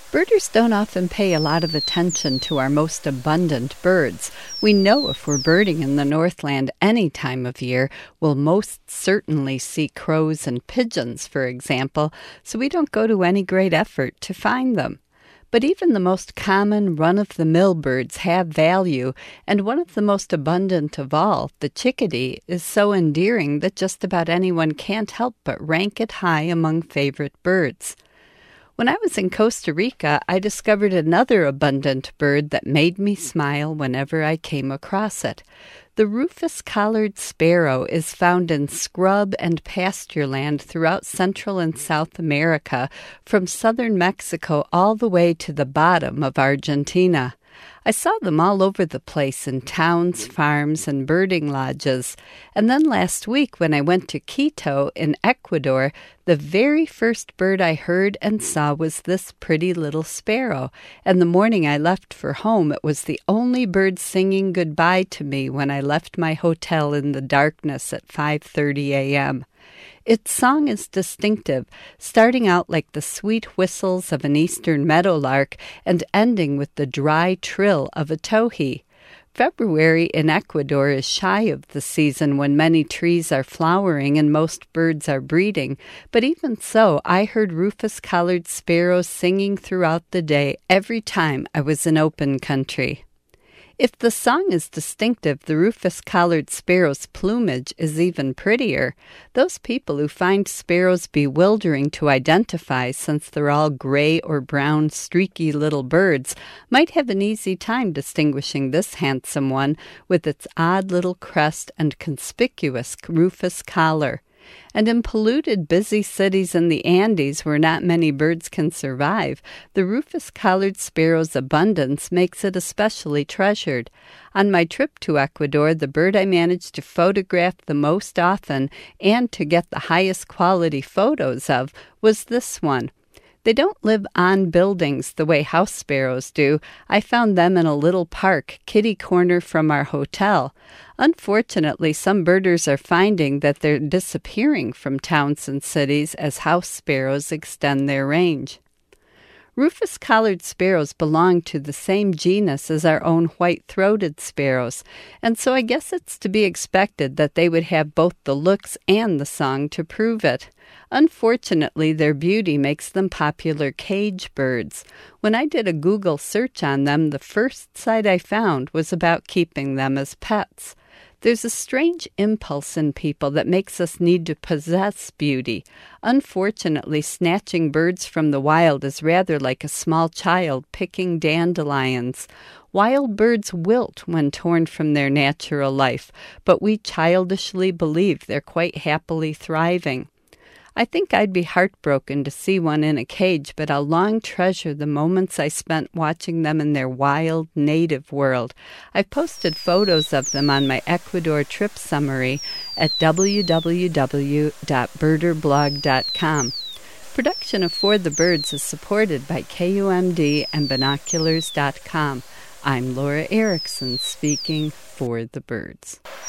Birders don't often pay a lot of attention to our most abundant birds. We know if we're birding in the Northland any time of year, we'll most certainly see crows and pigeons, for example, so we don't go to any great effort to find them. But even the most common run-of-the-mill birds have value, and one of the most abundant of all, the chickadee, is so endearing that just about anyone can't help but rank it high among favorite birds. When I was in Costa Rica, I discovered another abundant bird that made me smile whenever I came across it. The rufous-collared sparrow is found in scrub and pasture land throughout Central and South America, from southern Mexico all the way to the bottom of Argentina. I saw them all over the place in towns, farms, and birding lodges. And then last week when I went to Quito in Ecuador, the very first bird I heard and saw was this pretty little sparrow. And the morning I left for home, it was the only bird singing goodbye to me when I left my hotel in the darkness at 5:30 a.m. Its song is distinctive, starting out like the sweet whistles of an eastern meadowlark and ending with the dry trill of a towhee. February in Ecuador is shy of the season when many trees are flowering and most birds are breeding, but even so, I heard rufous-collared sparrows singing throughout the day every time I was in open country. If the song is distinctive, the rufous-collared sparrow's plumage is even prettier. Those people who find sparrows bewildering to identify, since they're all gray or brown, streaky little birds, might have an easy time distinguishing this handsome one with its odd little crest and conspicuous rufous collar. And in polluted, busy cities in the Andes where not many birds can survive, the rufous-collared sparrow's abundance makes it especially treasured. On my trip to Ecuador, the bird I managed to photograph the most often and to get the highest quality photos of was this one. They don't live on buildings the way house sparrows do. I found them in a little park, kitty corner from our hotel. Unfortunately, some birders are finding that they're disappearing from towns and cities as house sparrows extend their range. Rufous-collared sparrows belong to the same genus as our own white-throated sparrows, and so I guess it's to be expected that they would have both the looks and the song to prove it. Unfortunately, their beauty makes them popular cage birds. When I did a Google search on them, the first site I found was about keeping them as pets. There's a strange impulse in people that makes us need to possess beauty. Unfortunately, snatching birds from the wild is rather like a small child picking dandelions. Wild birds wilt when torn from their natural life, but we childishly believe they're quite happily thriving. I think I'd be heartbroken to see one in a cage, but I'll long treasure the moments I spent watching them in their wild, native world. I've posted photos of them on my Ecuador trip summary at www.birderblog.com. Production of For the Birds is supported by KUMD and Binoculars.com. I'm Laura Erickson speaking for the birds.